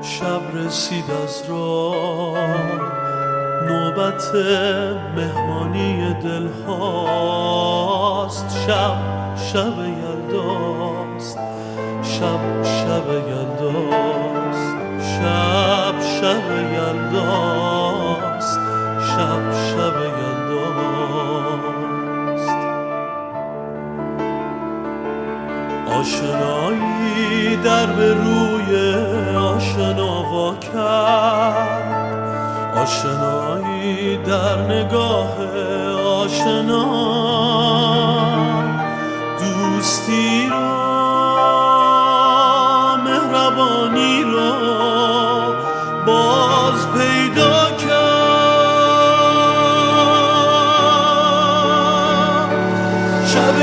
شب رسید از راه، نوبت مهمانی دل هاست. شب یلداست، شب یلداست، شب یلداست، شب یلداست. آشنایی در به روی آشنا وا کرد، آشنایی در نگاه آشنا، دوستی را مهربانی را باز پیدا کرد. شب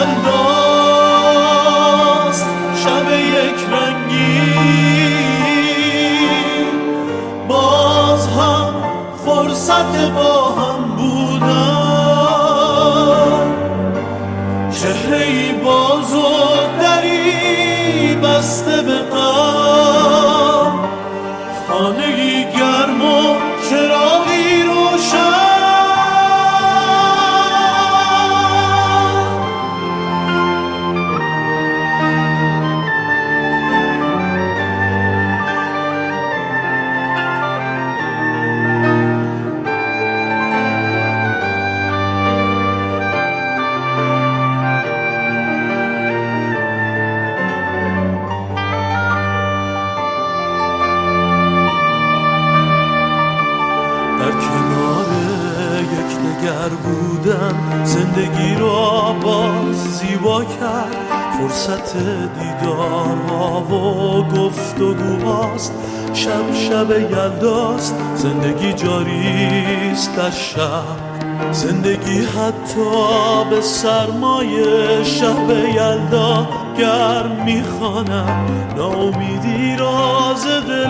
یلداست، شب یک رنگی، باز هم فرصت با هم بودن، چهره‌ای باز و دری بسته به غم، خانه‌ای گرم و چراغی روشن. در کنار یکدیگر بودن زندگی را باز زیبا کرد، فرصت دیدارها و گفتگوهاست. شب یلداست، زندگی جاریست در شب، زندگی حتی به سرمای شب یلدا گرم میخواند، ناامیدی راز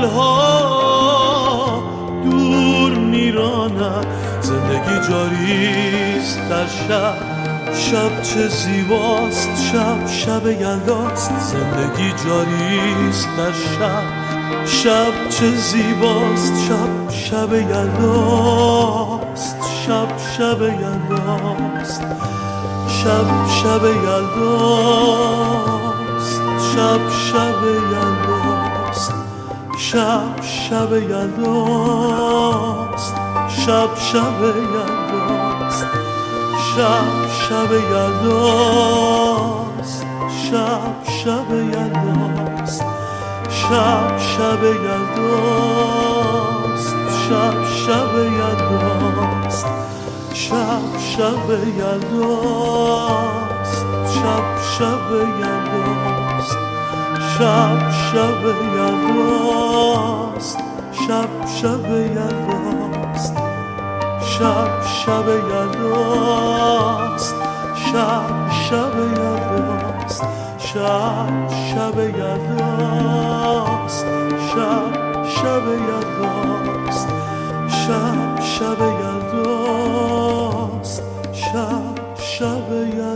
دلها دور میراند. زندگی جاریست در شب چه زیباست، شب یلداست. زندگی جاریست در شب چه زیباست، شب یلداست. شب یلداست، شب یلداست، شب یلداست، شب یلداست، شب یلداست، شب یلداست، شب یلداست، شب یلداست، شب یلداست، شب یلداست، شب یلداست، شب یلداست، شب یلداست، شب یلداست، شب یلداست، شب یلداست، شب یلداست، شب یلداست، شب یلداست.